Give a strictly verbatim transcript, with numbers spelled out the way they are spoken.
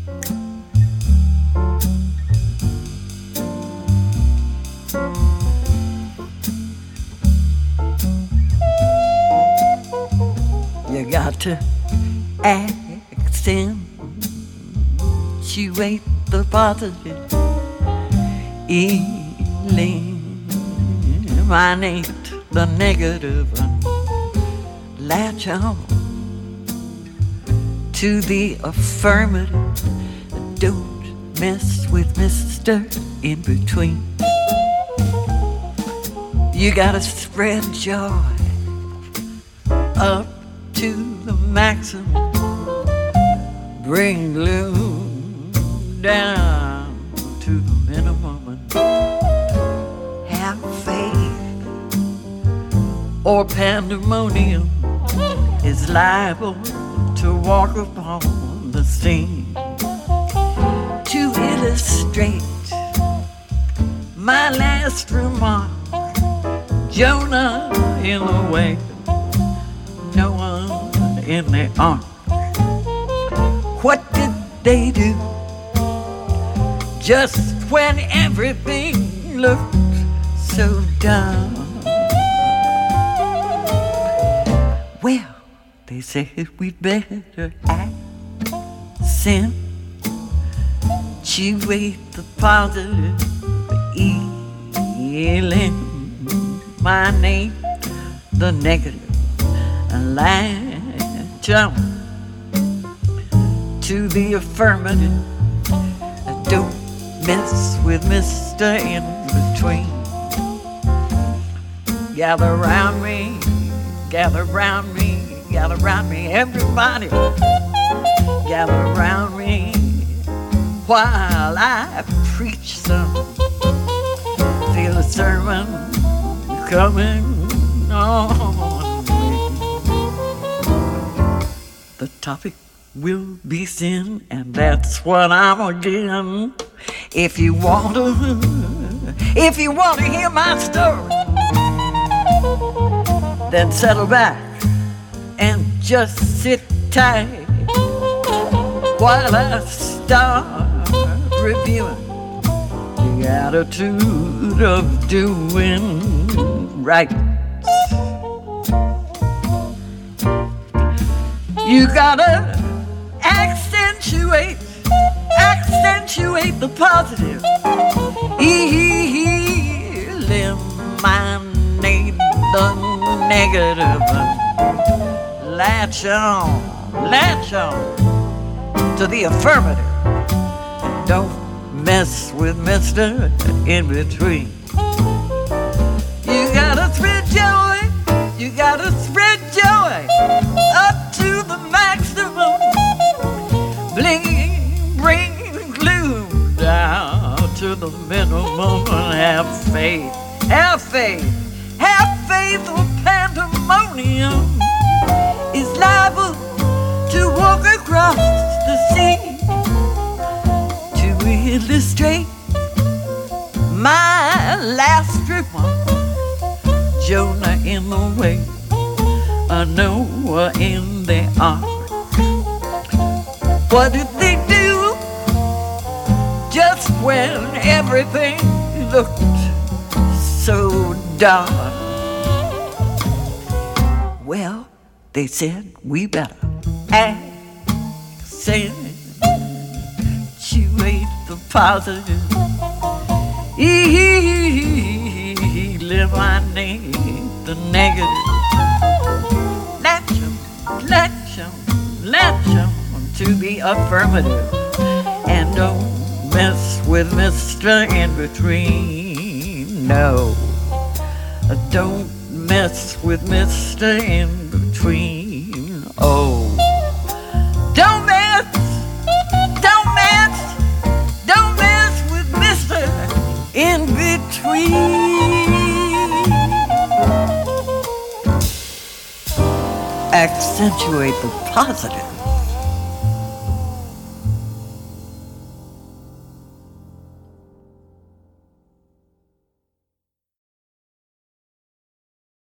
You got to accentuate the positive, eliminate the negative, and latch on to the affirmative. Don't mess with Mister In Between. You gotta spread joy up to the maximum, bring gloom down to the minimum, and have faith, or pandemonium is liable to walk upon the scene. To illustrate my last remark, Jonah in the whale, no one in the ark. What did they do just when everything looked so dumb? Well, they said we'd better accentuate the positive, eliminate the negative, and latch on to the affirmative. Don't mess with Mister In Between. Gather round me, gather round me, gather round me, everybody. Gather round me while I preach some. Feel the sermon coming on. The topic will be sin, and that's what I'm again. If you want to, if you want to hear my story, then settle back and just sit tight while I start reviewing the attitude of doing right. You gotta accentuate, accentuate the positive, eliminate the negative, latch on, latch on to the affirmative, and don't mess with Mister In Between. You gotta spread joy, you gotta spread joy up to the maximum, bling, bring gloom down to the minimum, and have faith, have faith, have faith, or pandemonium is liable to walk across the sea. To illustrate my last remark, Jonah in the whale, a Noah in the ark. What did they do just when everything looked so dark? Well, they said we better accentuate the positive, eliminate the negative, latch on, latch on, latch on to the affirmative, and don't mess with Mister In Between. No, don't mess with Mister In Between. Oh, don't mess, don't mess, don't mess with Mister In Between. Accentuate the positive.